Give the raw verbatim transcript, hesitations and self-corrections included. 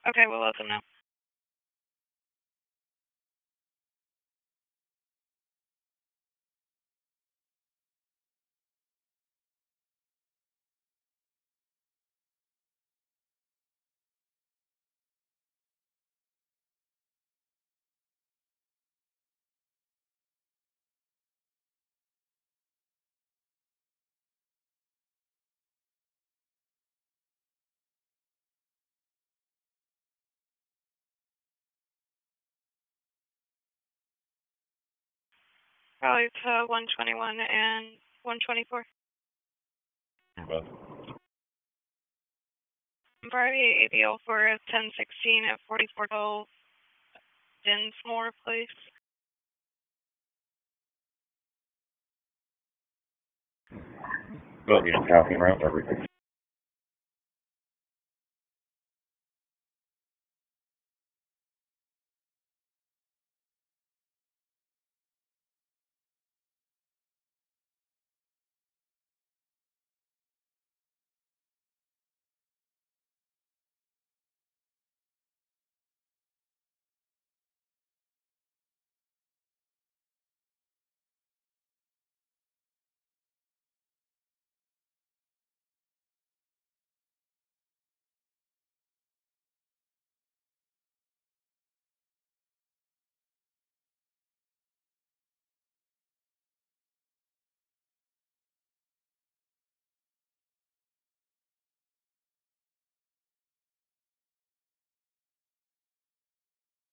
Okay, we'll let them know. Probably to one twenty-one and one twenty-four. Both. Friday A B L for ten sixteen at forty-four twelve Dinsmore Place. Well, you know, Falcon route, everything.